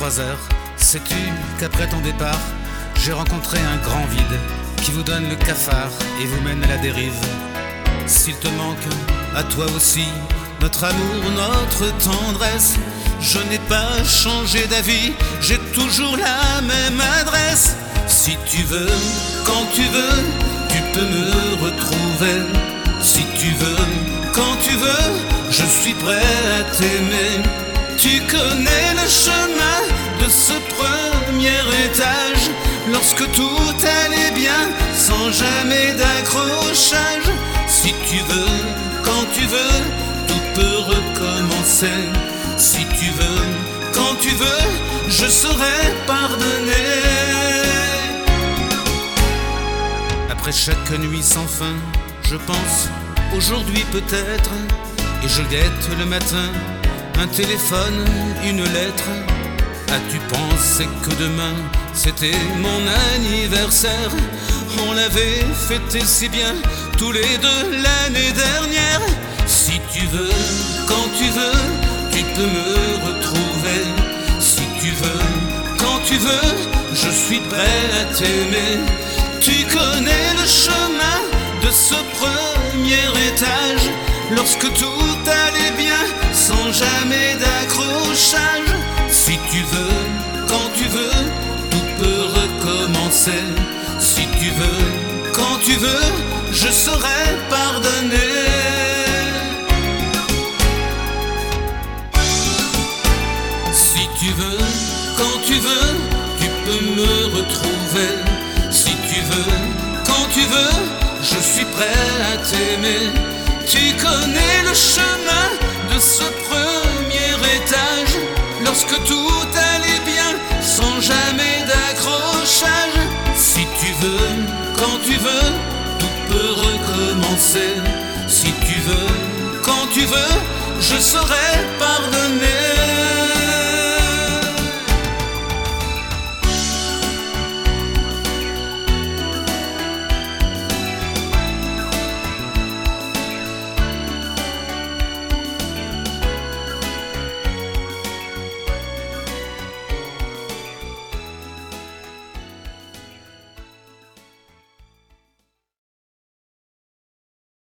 23 heures. Sais-tu qu'après ton départ, j'ai rencontré un grand vide qui vous donne le cafard et vous mène à la dérive. S'il te manque, à toi aussi, notre amour, notre tendresse, je n'ai pas changé d'avis, j'ai toujours la même adresse. Si tu veux, quand tu veux, tu peux me retrouver. Si tu veux, quand tu veux, je suis prêt à t'aimer. Tu connais le chemin de ce premier étage, lorsque tout allait bien, sans jamais d'accrochage. Si tu veux, quand tu veux, tout peut recommencer. Si tu veux, quand tu veux, je saurai pardonner. Après chaque nuit sans fin, je pense, aujourd'hui peut-être, et je guette le matin, un téléphone, une lettre. As-tu pensé que demain, c'était mon anniversaire? On l'avait fêté si bien, tous les deux l'année dernière. Si tu veux, quand tu veux, tu peux me retrouver. Si tu veux, quand tu veux, je suis prêt à t'aimer. Tu connais le chemin de ce premier étage, lorsque tout allait bien, sans jamais d'accrochage. Si tu veux, quand tu veux, tout peut recommencer. Si tu veux, quand tu veux, je saurai pardonner. Si tu veux, quand tu veux, tu peux me retrouver. Si tu veux, quand tu veux, je suis prêt à t'aimer. Tu connais le chemin de ce premier étage, lorsque tout allait bien, sans jamais d'accrochage. Si tu veux, quand tu veux, tout peut recommencer. Si tu veux, quand tu veux, je saurai pas